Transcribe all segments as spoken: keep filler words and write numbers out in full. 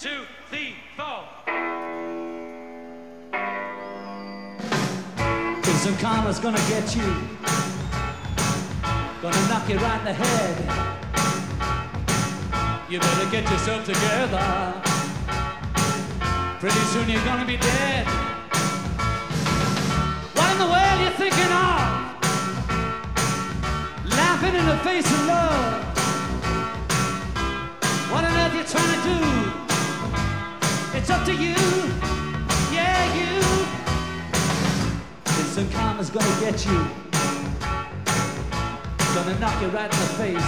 two, three, four. Some karma's gonna get you, gonna knock you right in the head. You better get yourself together, pretty soon you're gonna be dead. What in the world you thinking of? Laughing in the face of love. What on earth you trying to do? It's up to you, yeah, you. Some karma's gonna get you, gonna knock you right in the face.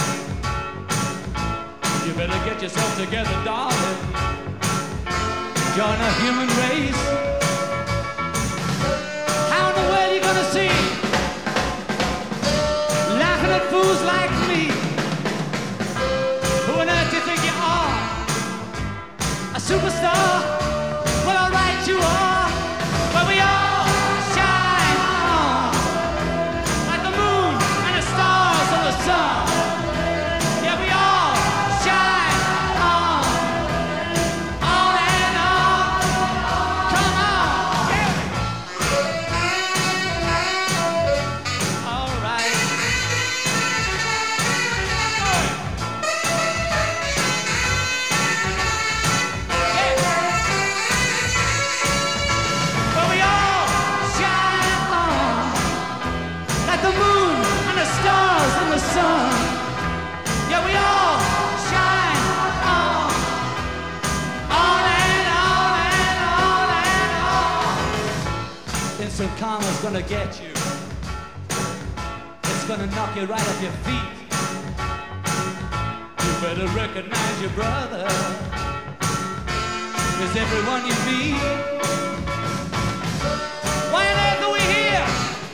You better get yourself together, darling. Join a human race. How in the world you gonna see? Laughing at fools like me. Who on earth do you think you are? A superstar? Well, alright, you are. Well, we are. Yeah, we all shine on, on and on. Come on, yeah. All right. Yeah. Well, we all shine on like the moon and the stars and the sun. Yeah, we all shine on, on and on and on and on. Instant karma's gonna get you. It's gonna knock you right off your feet. You better recognize your brother. Is everyone you meet? Why on earth are we here?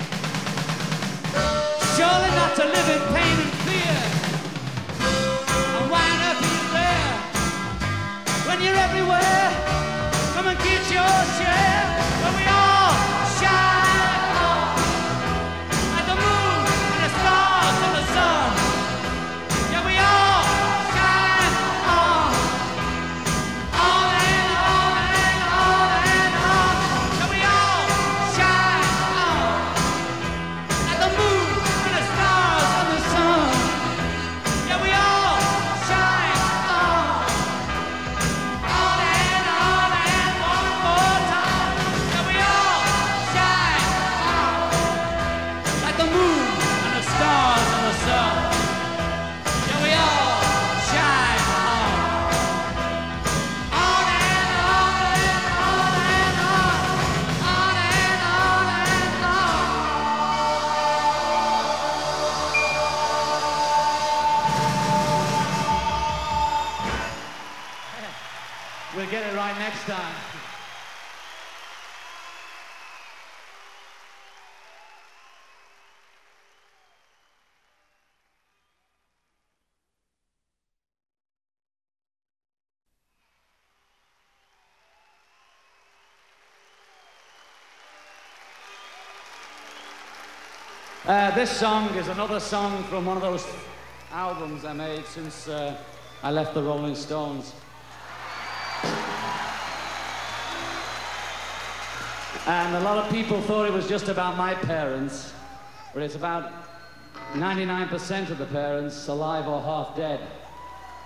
Surely not to live in pain and fear. And why on earth are you there? When you're everywhere, come and get your share. But we all shine on, like the moon and the stars and the sun. Yeah, we all shine on, on and on and on and on. Yeah, we all shine on, like the moon and the stars and the sun. Yeah, we all shine on, on and on and one more time. Yeah, we all shine on, like the moon and the stars and the sun. Yeah, we all shine on, on and on and on and on, on and on and on. We'll get it right next time. Uh, this song is another song from one of those albums I made since uh, I left the Rolling Stones. And a lot of people thought it was just about my parents, but it's about ninety-nine percent of the parents alive or half dead.